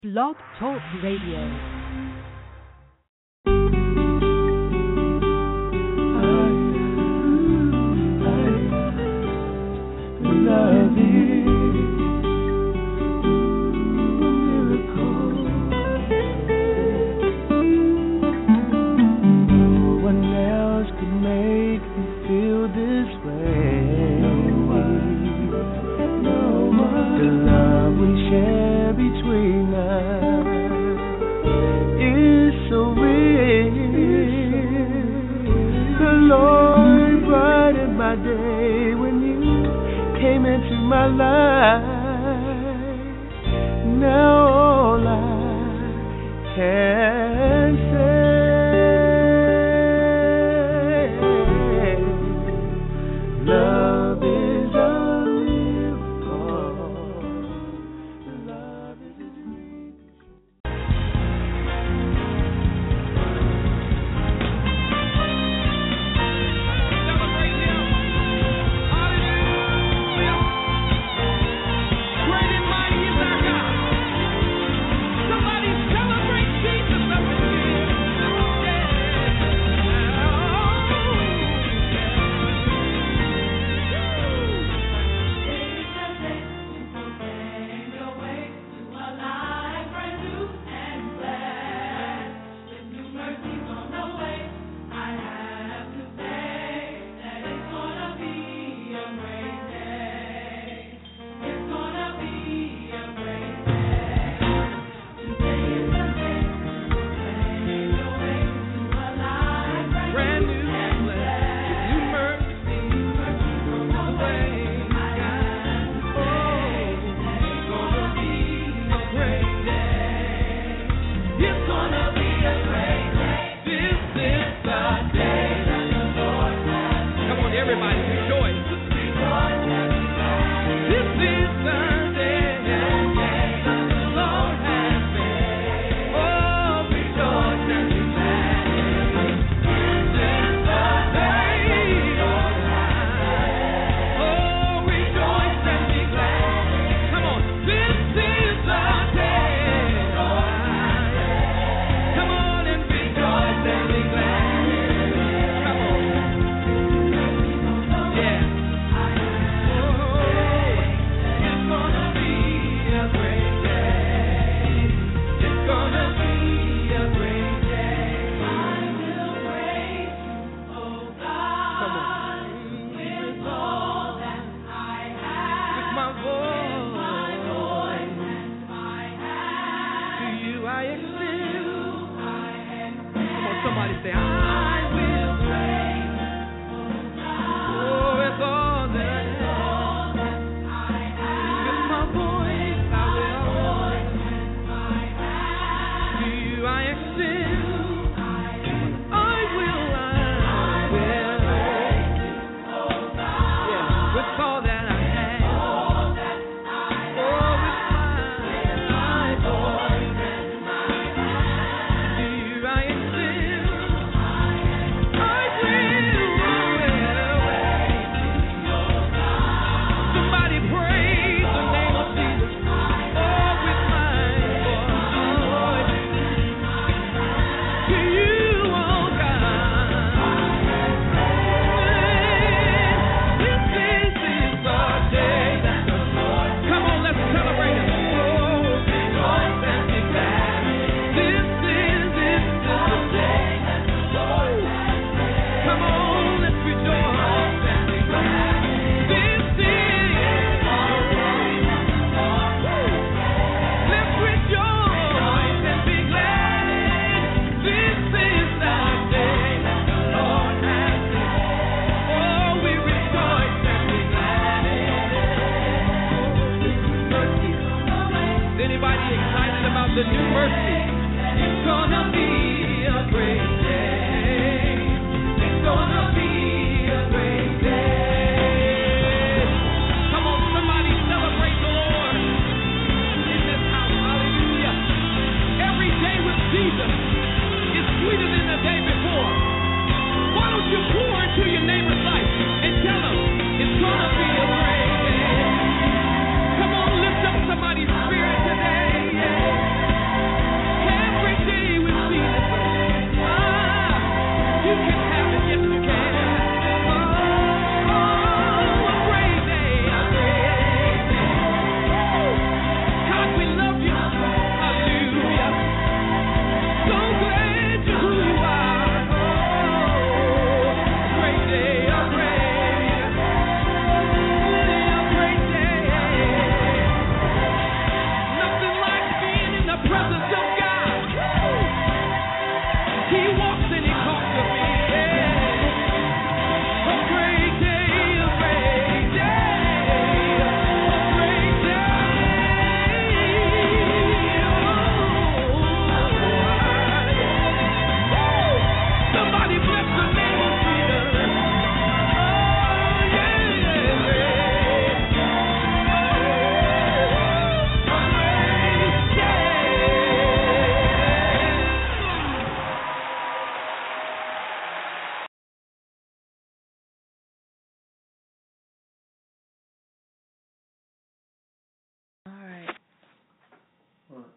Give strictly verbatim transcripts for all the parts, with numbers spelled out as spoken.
Blog Talk Radio. Somebody's spirit today, yeah.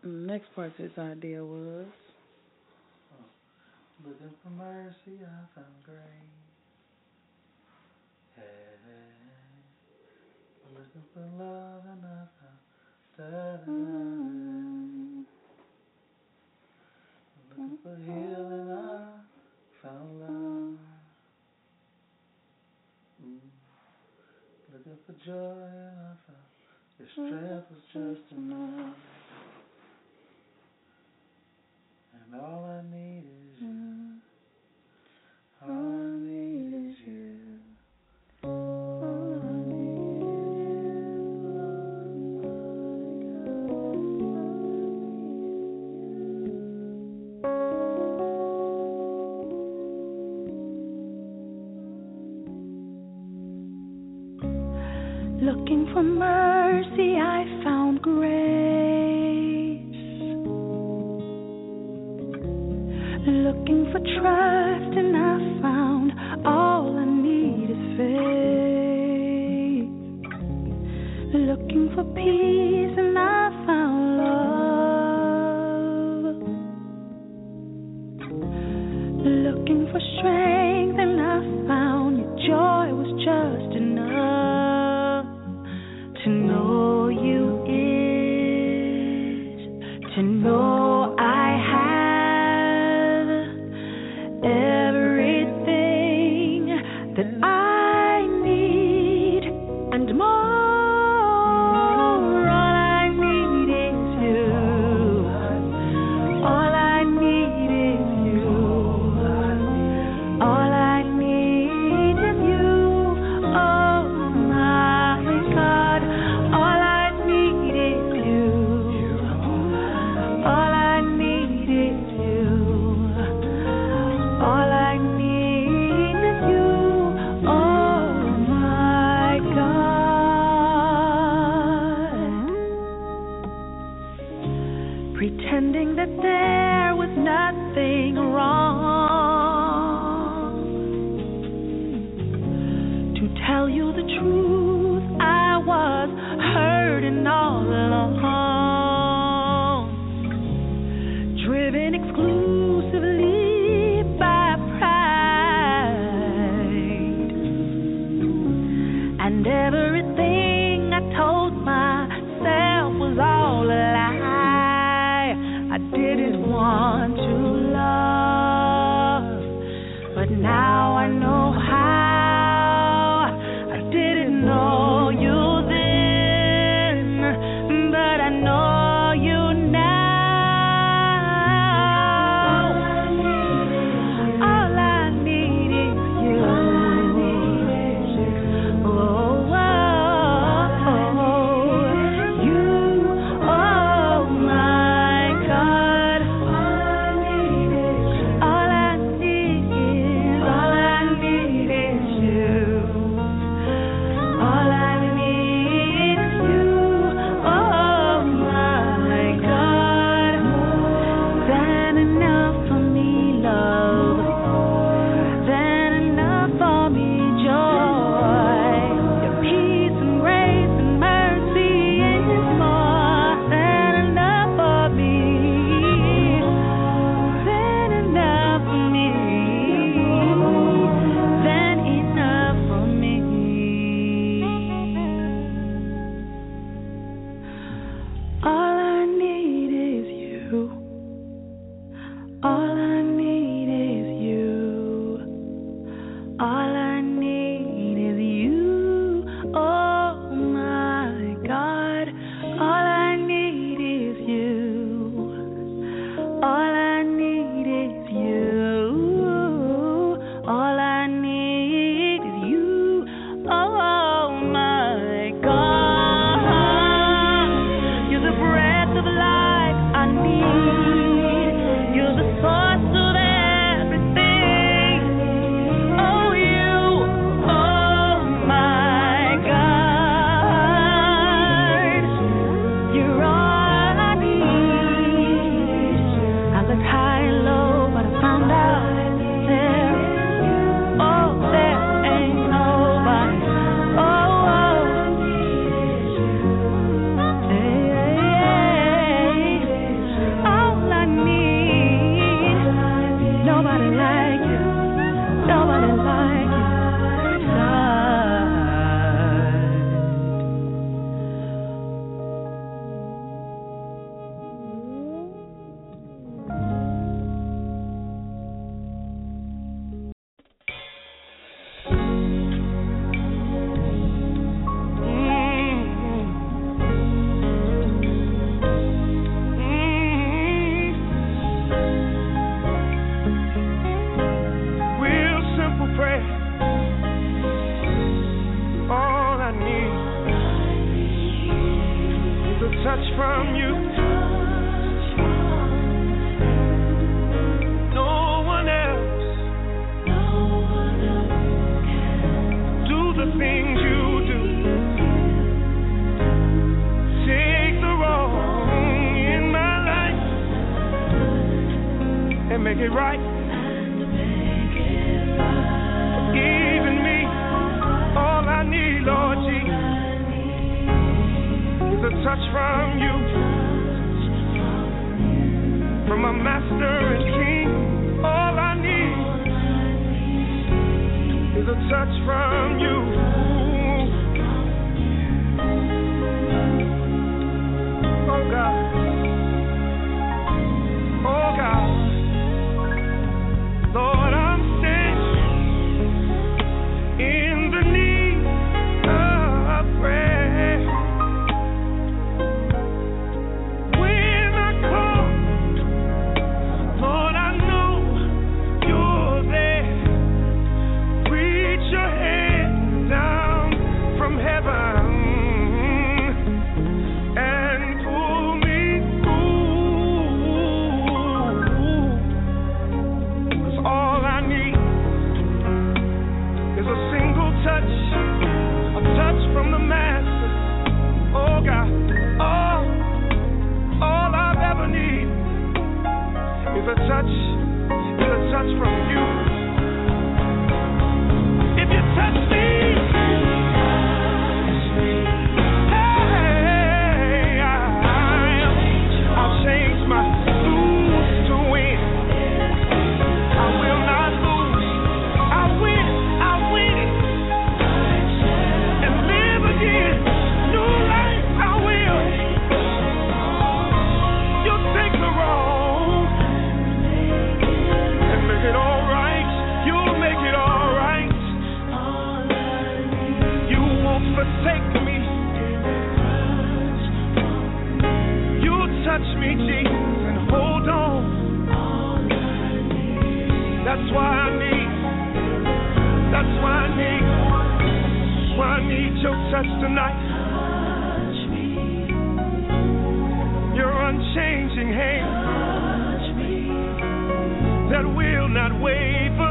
The next part of this idea was oh, looking for mercy, I found grace. Hey, looking for love and I found da da da. Looking for healing, I found love. Mm. Looking for joy and I found your strength was just enough. And all I need is you. All I need is you. All I need is you. Looking for mercy, I found grace. Looking for trust, and I found all I need is faith. Looking for peace, and I found love. Looking for strength, and I found your joy was just enough. To know you is to know I have everything that I need and more. All I need is you. All I need is you. All I need is you. Oh my God. All I need is you. All I need is you. All I need is you. Oh my God. Pretending that there was nothing wrong. To tell you the truth, I was hurting all along. Driven exclusively by pride. And everything I told myself was all a lie. I didn't want to love, but now I know how. I didn't know you then, but I know you now. All I need is you. Oh, oh, oh, you. Oh my God. All I need is, all I make it right. Even me, all I need, Lord Jesus, is a touch from you, from my Master and King. All I need is a touch from you. Oh God, oh God, Lord, I'm standing in the need of prayer. When I call, Lord, I know you're there. Reach your hand down from heaven and pull me through. 'Cause all I need is a single touch, a touch from the Master. Oh God, all, all I've ever need is a touch, is a touch from you. If you touch me, hey, I'll, I'll change my lose to win. I will not lose. I win, I win, and live again. New life, I will. You'll take the wrong and make it all right. You'll make it all right. You won't forsake me. You'll touch me, Jesus, and hold on. That's why I need, that's why I need, why I need your touch tonight. Your unchanging hand that will not waver.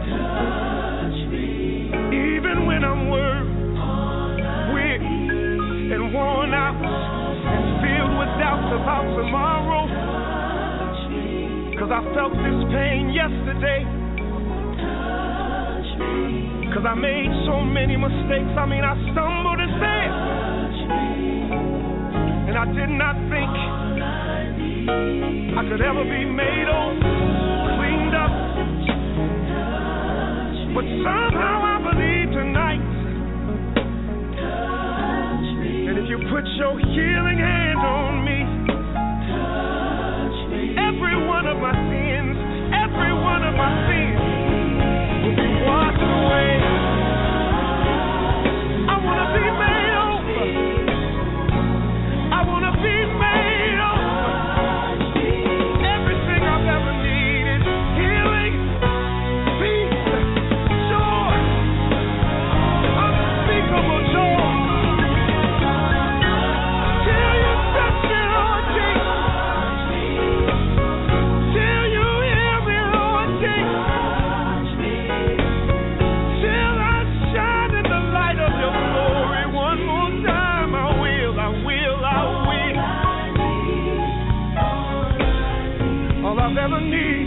Even when I'm worried, weak, and worn out, and filled with doubts about tomorrow. 'Cause I felt this pain yesterday. 'Cause I made so many mistakes. I mean, I stumbled and fell. And I did not think I could ever be made over, cleaned up. But somehow I believe tonight that if you put your healing hand on me, every one of my sins, every one of my sins will be washed away. I want to be made over. I want to be made over. Everything I've ever needed, healing, peace, joy, unspeakable joy. Till you touch me, Lord Jesus. Till you hear me, Lord Jesus. Till I shine in the light of your glory one more time. I will, I will, I will. All I've ever need,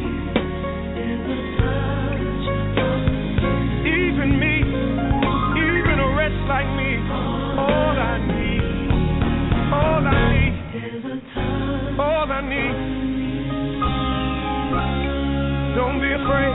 even me, even a wretch like me. All I need, all I need, all I need. Don't be afraid.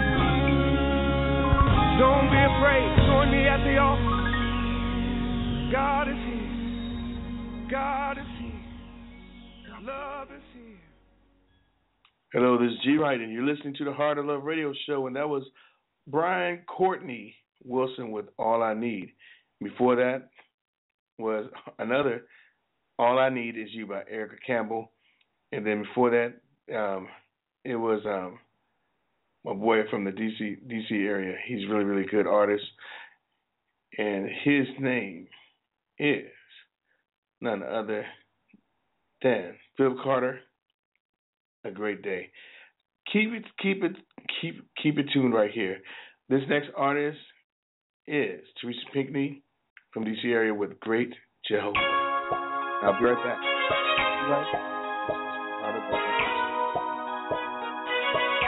Don't be afraid. Join me at the altar. God is here. God is here. Love is here. Hello, this is G Wright, and you're listening to the Heart of Love radio show, and that was Brian Courtney Wilson with All I Need. Before that was another All I Need Is You by Erica Campbell, and then before that um, it was um, my boy from the D C D C area. He's a really, really good artist, and his name is none other than Phil Carter. A Great Day. Keep it, keep it, keep, keep it tuned right here. This next artist is Teresa Pinckney from D C area with Great Jehovah. I'll be right back. Right.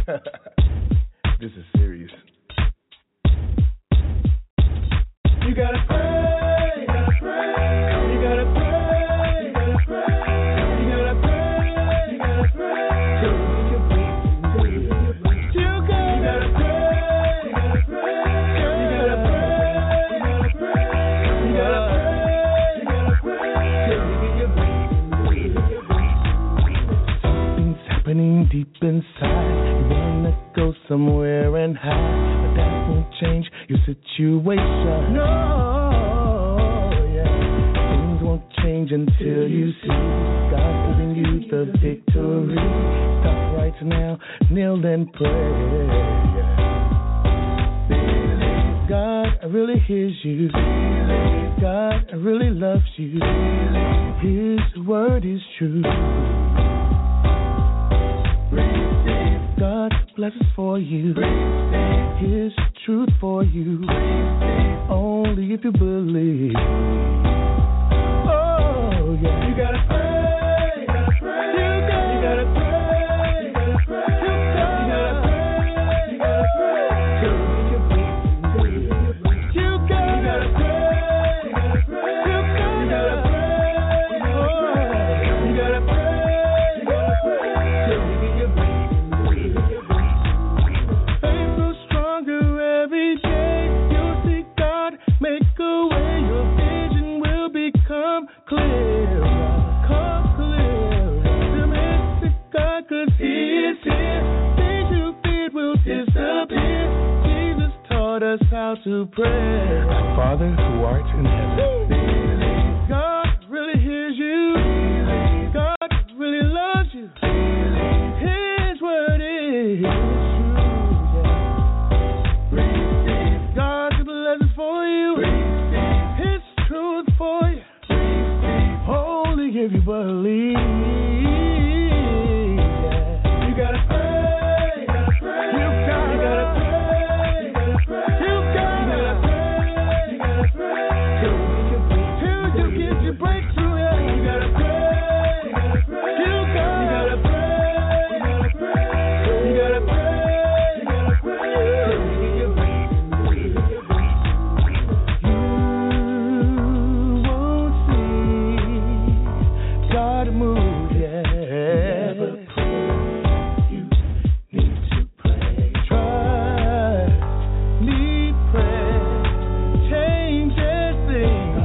This is serious. You gotta pray, you gotta pray, you gotta pray, you gotta pray, you gotta pray, you gotta pray. You gotta pray, you gotta pray, you gotta pray, you gotta pray, you gotta pray. Something's happening deep inside. You wanna go somewhere and hide, but that won't change your situation. No, yeah. Things won't change until you see God giving you the victory. Stop right now, kneel and pray. God really hears you. God really loves you. His word is true. God's blessings for you. His truth for you. Only if you believe. Oh, yeah. you gotta pray, you gotta pray, you gotta pray, you gotta pray, you gotta pray, you gotta pray. You gotta pray, you gotta pray, you gotta pray, you gotta pray. Faith grows stronger every day. You'll see God make a way. Your vision will become clearer, come clearer. Submit to God 'cause He is here. Things you feared will disappear. Jesus taught us how to pray. Our Father who art in heaven. God really hears you. God really loves you. His word is true. God's blessings for you. His truth for you. Only if you believe. You gotta pray, you gotta pray, You gotta, you gotta pray, you gotta pray, you gotta, you gotta pray, you gotta pray. till you get your breakthrough. Yeah. You gotta pray, you gotta pray, You gotta, you gotta pray, you gotta pray, you gotta pray, you gotta pray. You won't see God move, yeah. You need to pray. Trust, need prayer, changes things,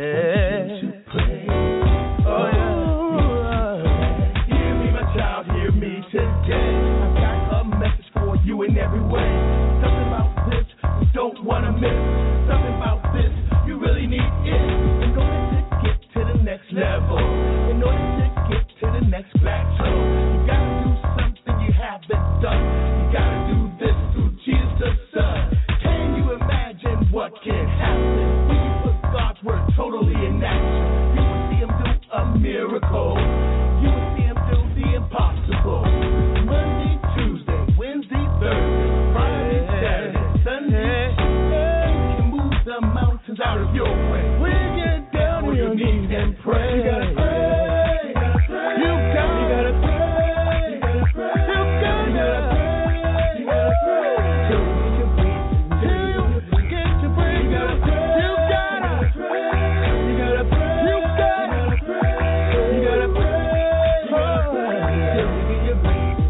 yeah. Oh, yeah. Hear me, my child, hear me today. I've got a message for you in every way. Something about this you don't wanna miss. Something about this you really need it. In order to get to the next level, in order to get to the next plateau, you gotta do something you haven't done. You gotta do this through Jesus the Son. Can you imagine what can happen when you put God's word totally in action? You will see him do a miracle. You will see him do the impossible. Monday, Tuesday, Wednesday, Thursday, Friday, Saturday, Sunday. You can move the mountains out of your way. When you get down On on your your knees knees and pray. You gotta pray. You gotta pray. You gotta- You gotta pray. You gotta pray. You gotta- You gotta pray. You gotta pray. Till you till you get your breakthrough. You gotta pray. You gotta, pray. You gotta pray. you gotta, pray. You gotta pray. Till you get your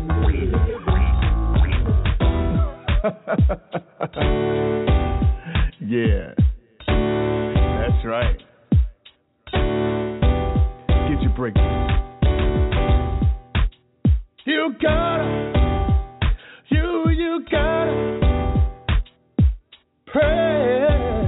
yeah, that's right. Get your breakthrough. You gotta, you, you gotta pray.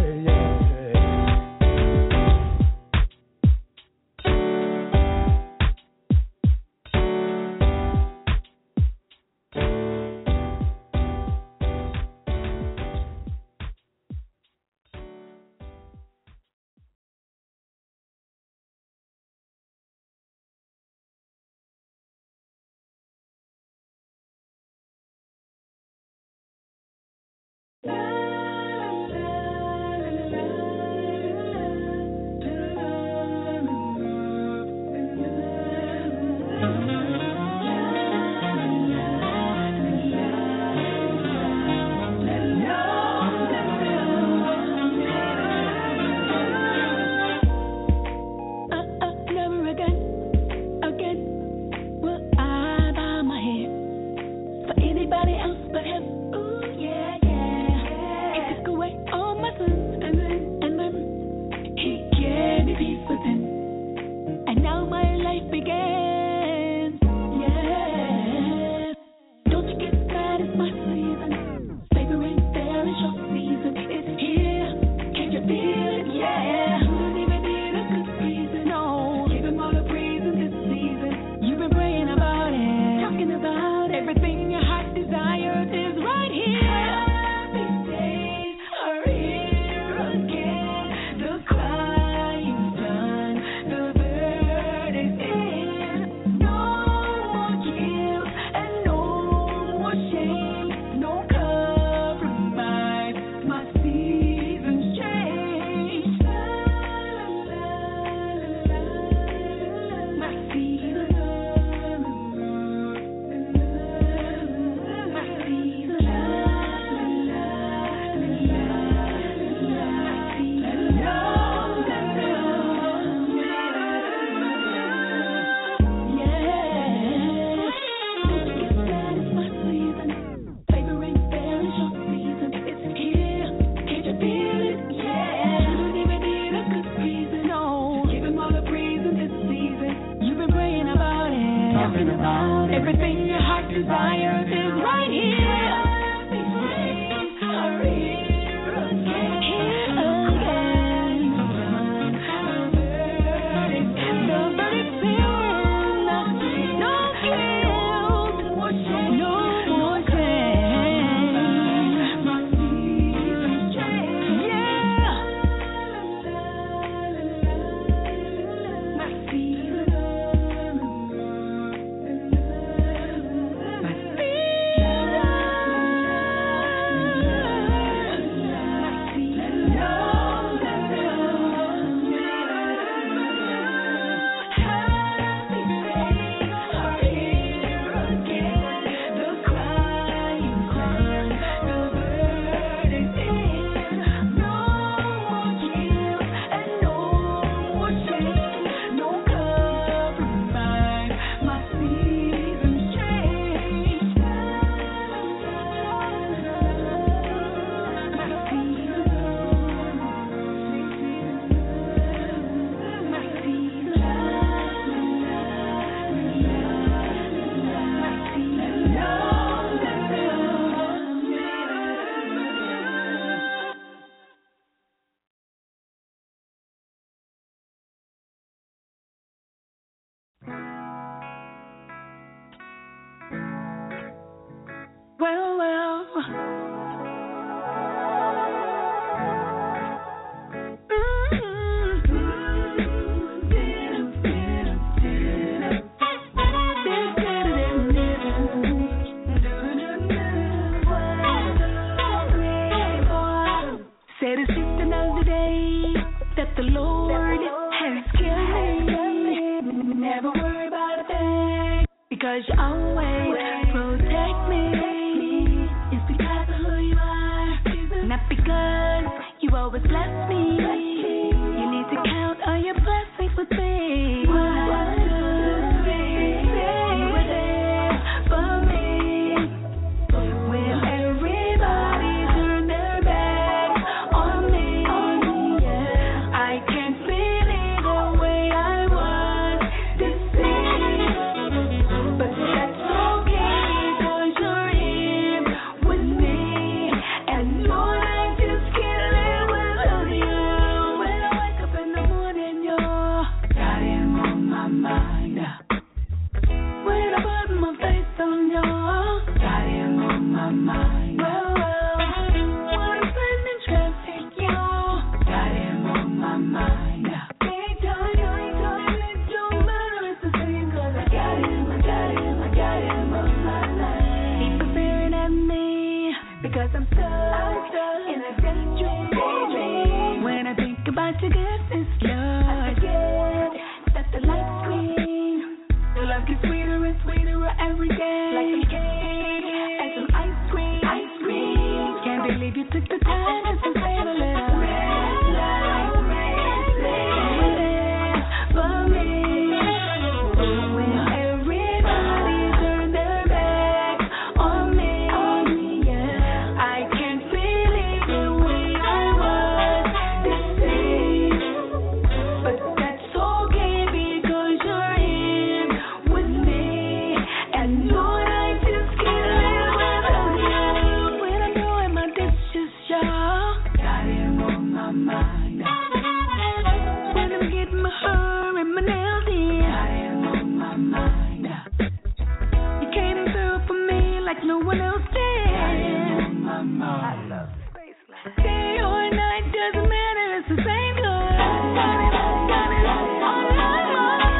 desire is right here. Well, well. Said it's just another day that the Lord has given me. Never worry about a thing because you always protect me. Not because you always bless me. You need to count all your blessings with me. One, two, three, you were there for me. When everybody turned their backs on me, I can't feel it the way I want to see. But that's okay because you're here with me. And Lord, about your goodness, Lord. I forget that the light's green. Your love gets sweeter and sweeter every day. Like a cake and some ice cream. Ice cream. Can't believe you took the time just to save a little red light, red light. You're there for me. When everybody turned their backs on me, yeah, I can't feel it the way I was to see. But that's okay because you're here with me. And Lord, I just can't live without you. When I'm doing my dishes, y'all, got him on my mind. When I'm getting my hair and my nails in, got him on my mind. You came through for me like no one else did. Got him on my mind. I love space life. Day or night doesn't matter, it's the same good. Got it, got it on my mind.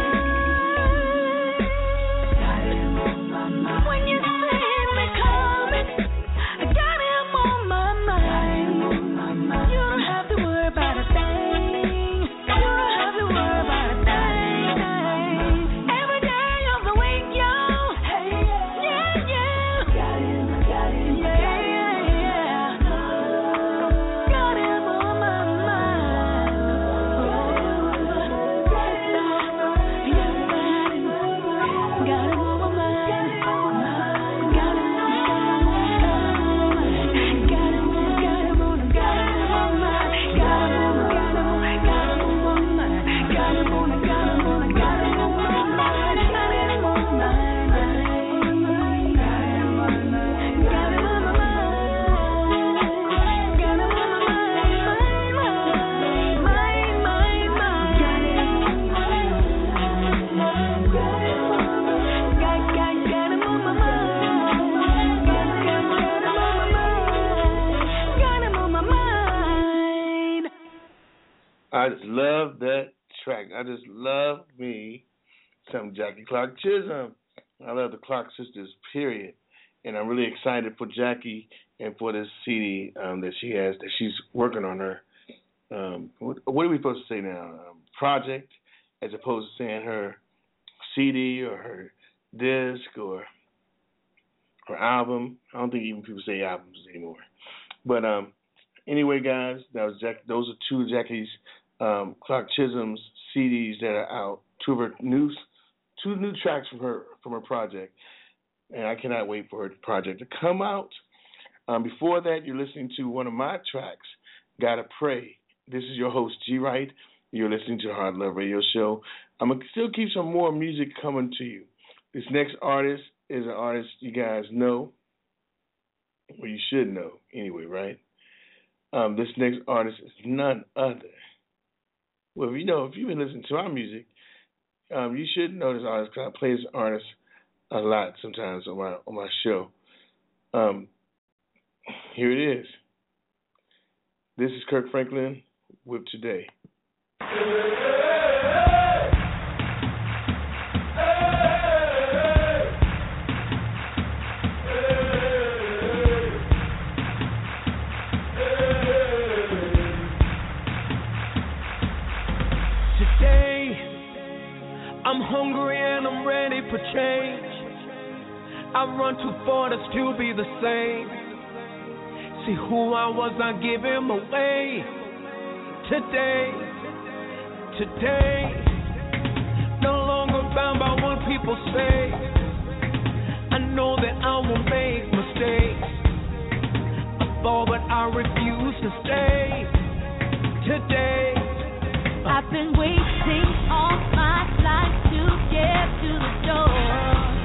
Got him on my mind. When you see me coming, I got him on my mind. You don't have to worry about a thing. You don't have to worry about a thing. Every day of the week, yo. Hey, yeah, yeah. Got him, got him, yeah, yeah, yeah. I just love that track. I just love me some Jackie Clark Chisholm. I love the Clark sisters, period. And I'm really excited for Jackie and for this C D um, that she has, that she's working on her. Um, what, what are we supposed to say now? Um, project, as opposed to saying her C D or her disc or her album. I don't think even people say albums anymore. But um, anyway, guys, that was Jack. Those are two of Jackie's um, Clark Chisholm's C Ds that are out. Two of her new, two new tracks from her from her project, and I cannot wait for her project to come out. Um, before that, you're listening to one of my tracks, "Gotta Pray." This is your host, G. Wright. You're listening to the Hard Love Radio Show. I'm going to still keep some more music coming to you. This next artist is an artist you guys know, well, you should know anyway, right? Um, this next artist is none other. Well, if you know, if you've been listening to our music, um, you should know this artist because I play this artist a lot sometimes on my on my show. Um, here it is. This is Kirk Franklin with Today. I'm hungry and I'm ready for change. I run too far to still be the same. See who I was, I give him away. Today, today, no longer bound by what people say. I know that I will make mistakes. I fall, but I refuse to stay. Today, I've been waiting all my life to get to the door.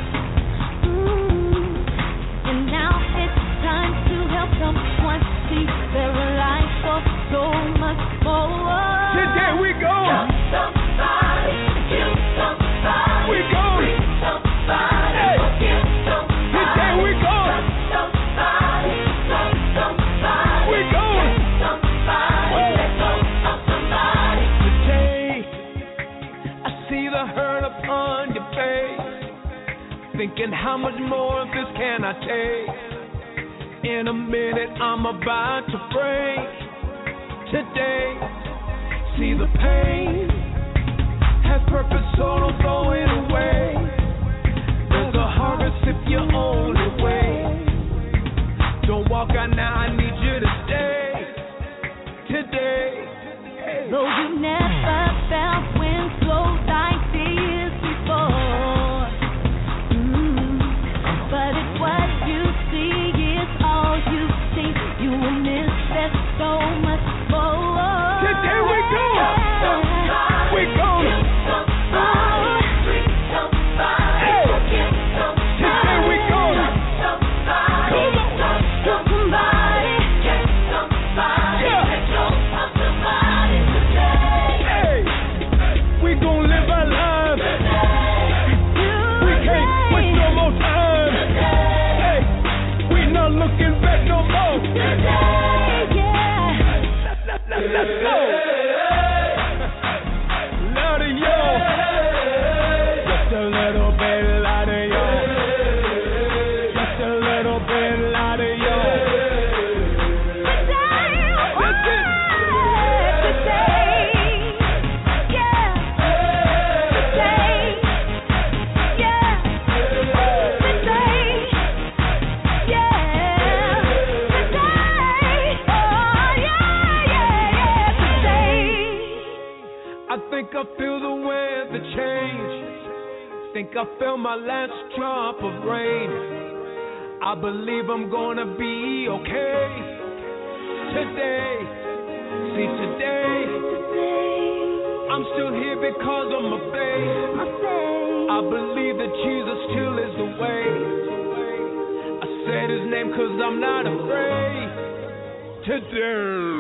Ooh. And now it's time to help someone see their life for so much more. today we go. Love somebody, kill somebody, We go. free somebody, Hey. forgive somebody. Today we go. Love somebody, love somebody, We go. hate somebody, let go of somebody. Today, I see the hurt upon your face, thinking how much more of this can I take? In a minute, I'm about to break. Today, see the pain has purpose, so don't throw it away. There's a harvest if you only wait. Don't walk out now, I need you to stay. Today, Though you never felt when slow like this before. Mm. But if what you see is all you see, you will miss that so much more. today we go. We go. Somebody, free somebody, Hey. forgive somebody. Today we go. Somebody, Come on. love somebody, get somebody, Yeah. let go of somebody today. Hey, we gon' live our lives. We can't waste no more time. Hey, we not looking back no more. Let's go. Louder, y'all. Just a little bit louder, y'all. Just a little bit louder, y'all. That's it. I think I feel the weather change. Think I feel my last drop of rain. I believe I'm gonna be okay. Today, see today, I'm still here because of my faith. I believe that Jesus still is the way. I said his name cause I'm not afraid. Today.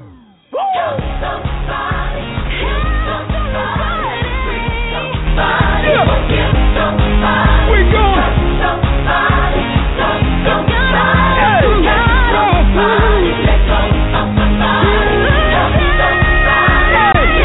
Yeah. We go. Hey.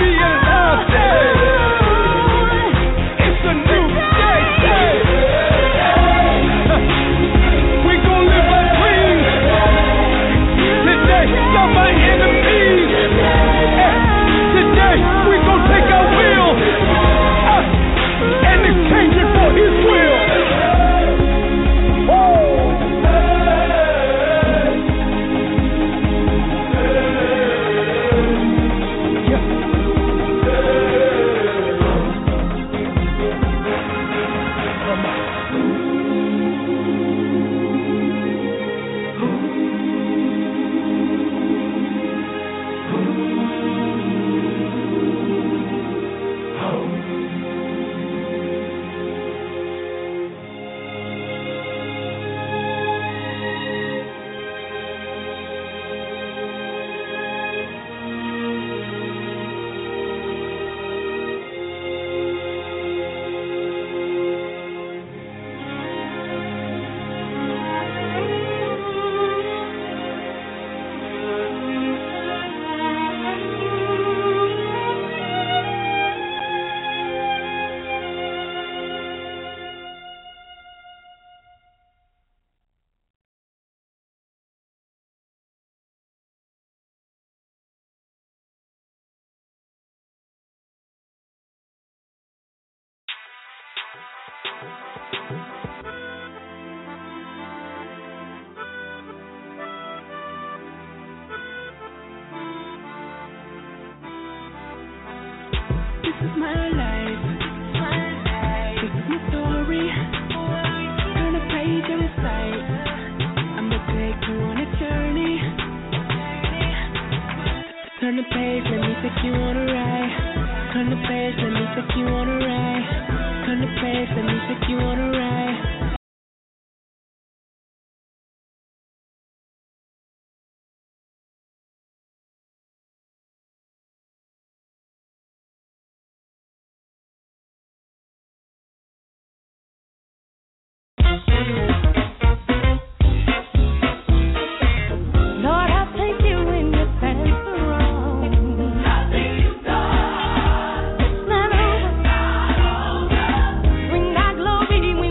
Bring that glory.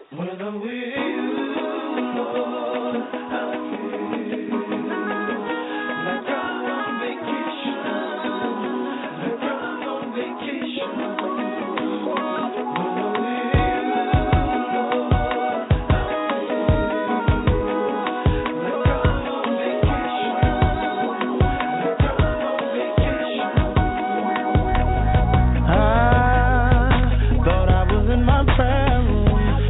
When I'm with you, Lord, I feel like I'm on vacation, like I'm on vacation. When I'm with you, Lord, I feel like I'm on vacation, like I'm on vacation. I thought I was in my prayer room.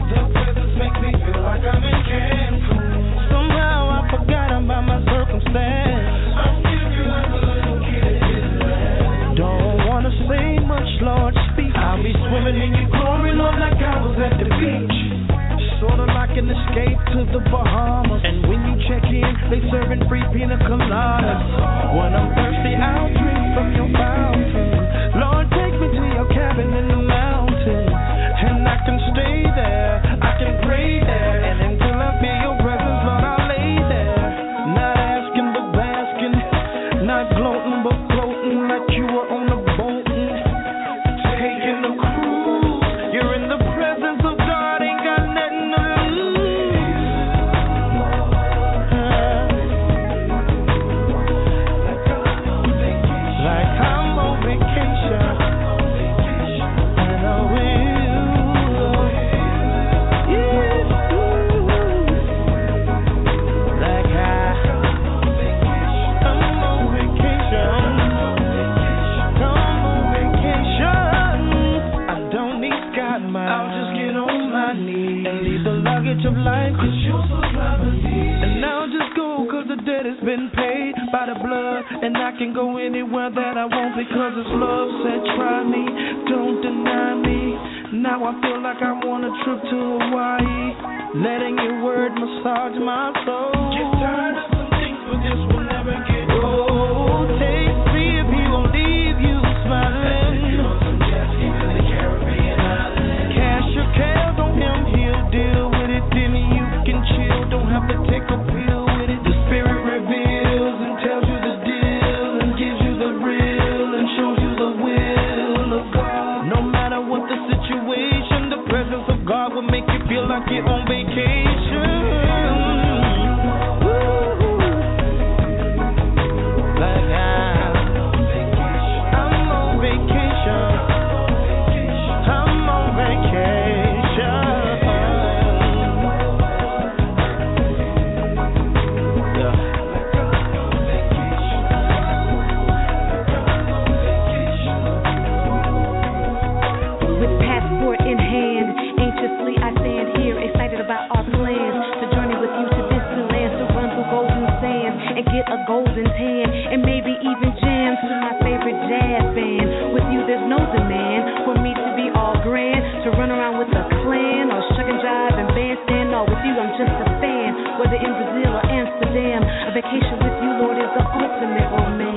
Like I'm in Cancun. Somehow I forgot about my circumstance. I'm feeling like a little kid. Don't wanna say much, Lord, speak. I'll be swimming in your glory, Lord, like I was at the beach. Sorta like an escape to the Bahamas. And when you check in, they serving free pina coladas. When I'm thirsty, I'll drink from your fountain. Lord, take me to your cabin in the mountains, and I can stay there, I can pray there, and until I feel your presence, Lord, I'll lay there. Not asking but basking, not gloating but floating like you were on a boat, taking a cruise. You're in the presence of God, ain't got nothing to lose. Like I'm on vacation, and I will. Like I, I'm on vacation. I'm on vacation. I don't need sky miles. I'll just get on my knees and leave the luggage of life, 'cause you'll supply my needs. And I'll just go 'cause the debt has been paid by the blood, and I can go anywhere that I want because His love said, try me, don't deny me. Now I feel like I want a trip to Hawaii, letting your word massage my soul. Get tired of some things, but this will never get old. Taste me if He won't leave you smiling. Cast your cares on Him, He'll deal with it. Then you can chill, don't have to take a pill with it. The Spirit reveals and tells you the deal, and gives you the real, and shows you the will of God. No matter what the situation, the presence of God will make you feel like you're on vacation. Woo. Like I, I'm on vacation. I'm on vacation. Yeah. With passport in hand, anxiously I stand here, excited about our plans to journey with you to distant lands, to run through golden sands and get a golden tan, and maybe even jam to my favorite jazz band. With you, there's no demand for me to be all grand, to run around with a clan or shuck and jive and bandstand. No, with you, I'm just a fan, whether in Brazil or Amsterdam. A vacation with you, Lord, is the ultimate romance.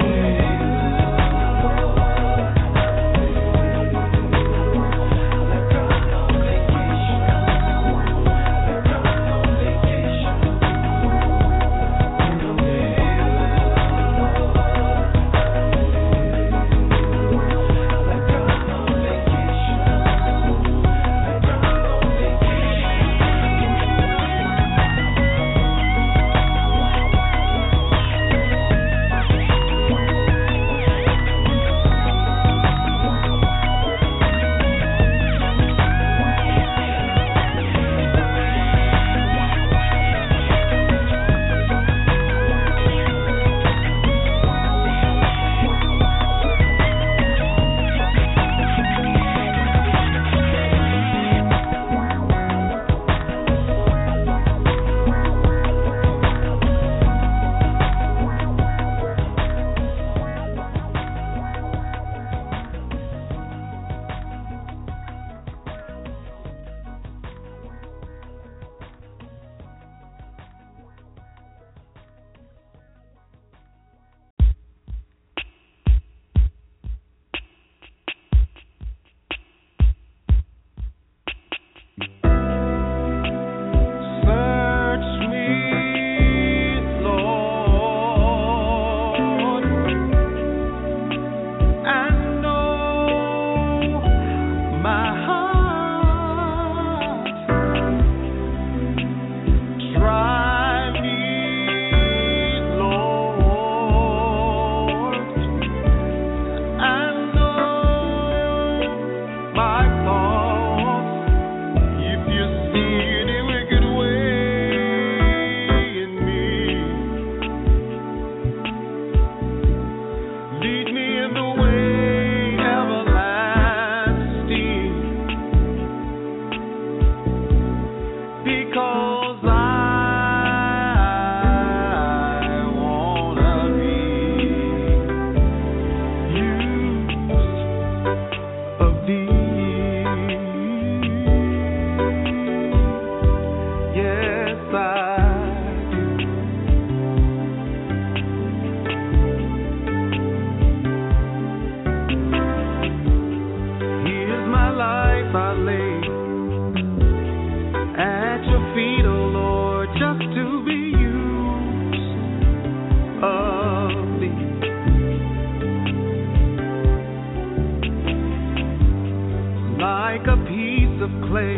a piece of clay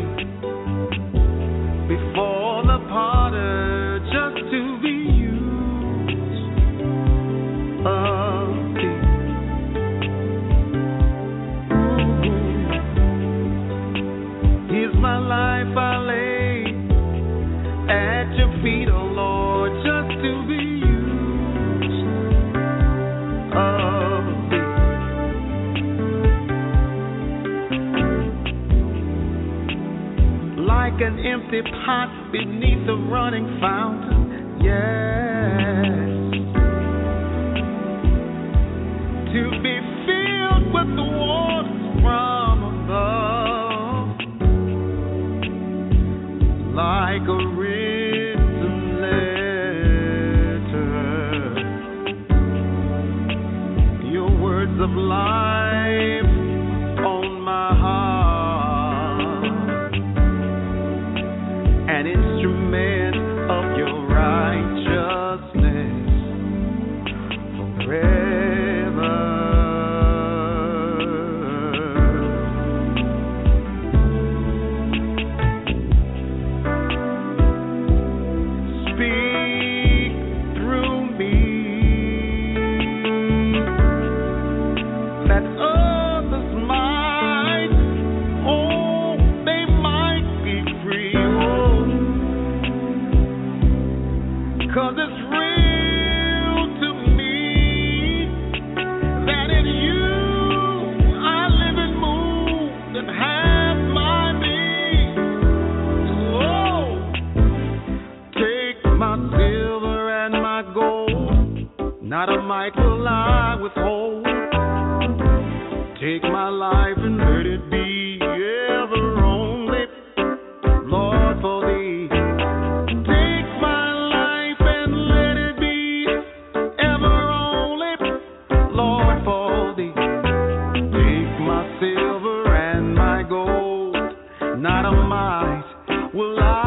before the potter, just to be used of thee. Here's my life, I lay at your feet, oh Lord, just to be used of thee. Like an empty pot beneath a running fountain, yes, to be filled with the waters from above, like a written letter, your words of life on my heart, an instrument of your righteousness forever. Speak through me that others might, oh, they might be free, oh, 'cause it's real to me that in you I live and move and have my being. Oh, take my silver and my gold, not a mite will I withhold. Take my life and let it be ever only, Lord, for thee. Take my life and let it be ever only, Lord, for thee. Take my silver and my gold, not a mite will I